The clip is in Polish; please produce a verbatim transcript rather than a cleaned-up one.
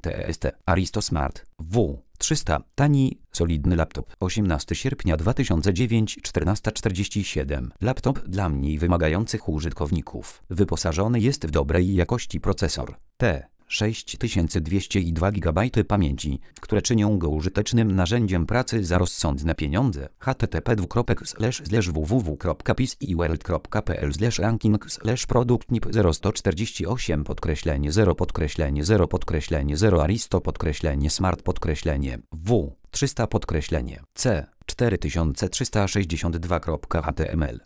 T S T Aristo Smart W trzysta tani, solidny laptop. osiemnastego sierpnia dwa tysiące dziewięć, czternaście czterdzieści siedem. Laptop dla mniej wymagających użytkowników. Wyposażony jest w dobrej jakości procesor T sześć tysięcy dwieście i dwa gigabajty pamięci, które czynią go użytecznym narzędziem pracy za rozsądne pieniądze. h t t p dwukropek slash slash w w w kropka pcworld kropka p l slash ranking slash produkt nip zero sto czterdzieści osiem podkreślenie zero podkreślenie zero podkreślenie zero Aristo podkreślenie Smart podkreślenie W trzysta podkreślenie C cztery tysiące trzysta sześćdziesiąt dwa kropka h t m l